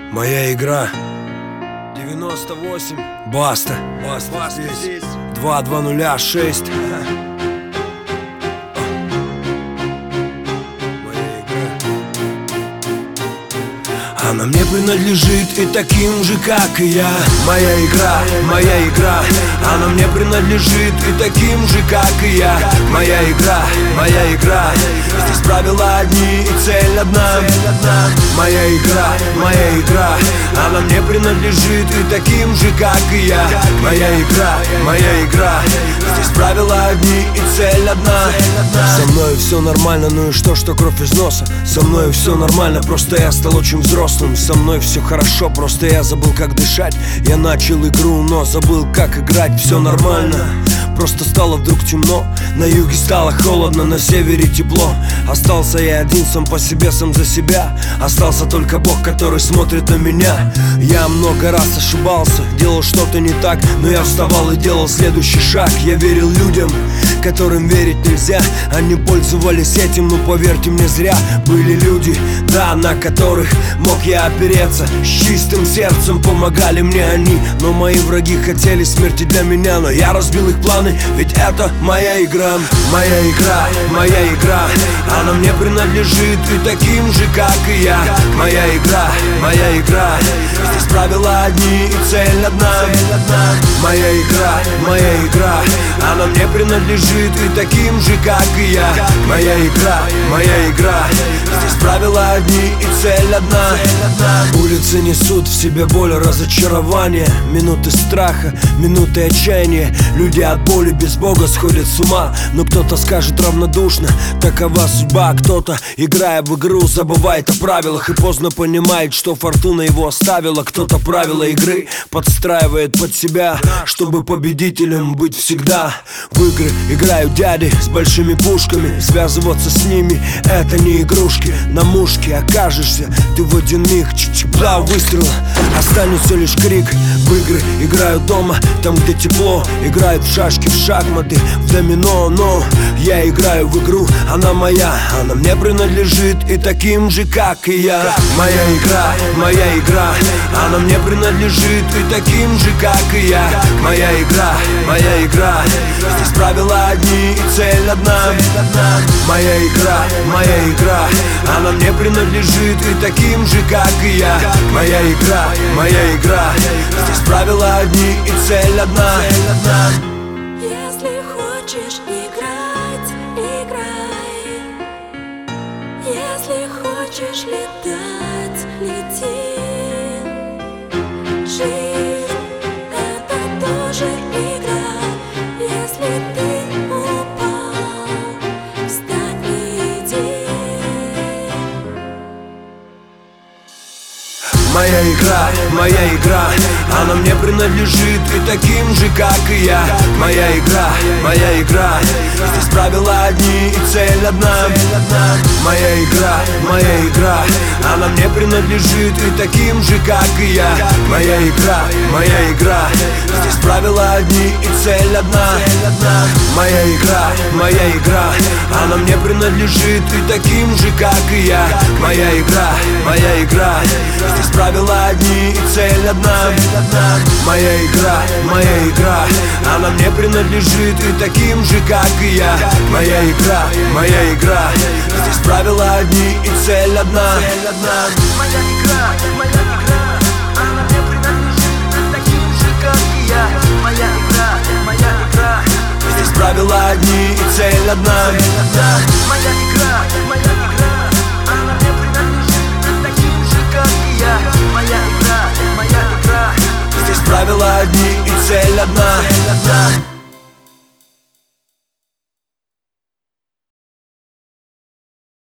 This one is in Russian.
Моя игра 98. Баста. Баста здесь 2206. Она мне принадлежит и таким же, как и я. Моя игра, моя игра. Она мне принадлежит и таким же, как и я. Моя игра, моя игра. Здесь правила одни и цель одна. Моя игра, моя игра. Она мне принадлежит и таким же, как и я. Моя игра, моя игра. Здесь правила одни и цель одна. Со мной все нормально, ну и что кровь из носа? Со мной все нормально, просто я стал очень взрослым. Со мной все хорошо, просто я забыл, как дышать. Я начал игру, но забыл, как играть. Все нормально, просто стало вдруг темно. На юге стало холодно, на севере тепло. Остался я один, сам по себе, сам за себя. Остался только Бог, который смотрит на меня. Я много раз ошибался, делал что-то не так, но я вставал и делал следующий шаг. Я верил людям, которым верить нельзя. Они пользовались этим, но поверьте мне, зря. Были люди, да, на которых мог я опереться. С чистым сердцем помогали мне они. Но мои враги хотели смерти для меня. Но я разбил их планы, ведь это моя игра. Моя игра, моя игра. Она мне принадлежит и таким же, как и я. Моя игра, моя игра. Здесь правила одни и цель одна. Моя игра, моя игра. Она мне принадлежит и таким же, как и я. Моя игра, моя игра. Здесь правила одни и цель одна. Улицы несут в себе боль, разочарование, минуты страха, минуты отчаяния. Люди от боли без Бога сходят с ума. Но кто-то скажет равнодушно: такова судьба. Кто-то, играя в игру, забывает о правилах и поздно понимает, что фортуна его оставила. Кто-то правила игры подстраивает под себя, чтобы победителем быть всегда. В игры играют дяди с большими пушками. Связываться с ними — это не игрушки. На мушке окажешься ты в один миг. Два выстрела, останется лишь крик. В игры играют дома, там где тепло. Играют в шашки, в шахматы, в домино. Но я играю в игру, она моя. Она мне принадлежит и таким же, как и я. Моя игра, моя игра. Она мне принадлежит и таким же, как и я. Моя игра, моя игра. Здесь правила одни и цель одна. Моя игра, моя игра. Она мне принадлежит и таким же, как и я. Моя игра, моя игра. Здесь правила одни и цель одна. Если хочешь играть, играй. Если хочешь летать, лети. Жизнь — это тоже игра. Если ты упал, встань и иди. Моя игра, моя игра. Она мне принадлежит и таким же, как и я. Моя игра, моя игра. Здесь правила одни и цель одна. Моя игра, моя игра. Она мне принадлежит и таким же, как и я. Моя игра, моя игра. Здесь правила одни и цель одна. Моя игра, моя игра. Она мне принадлежит и таким же, как и я. Моя игра, моя игра. Здесь правила одни и цель одна. Моя игра, моя игра. Она мне принадлежит и таким же, как и я. Моя игра, моя игра. Здесь правила одни и цель одна. Моя игра, моя игра. Она мне принадлежит и таким же, как и я. Моя игра, моя игра. Здесь правила одни и цель одна. Моя игра, моя игра. Она мне принадлежит и таким же, как и я. Моя игра, моя игра. Здесь правила одни и цель одна.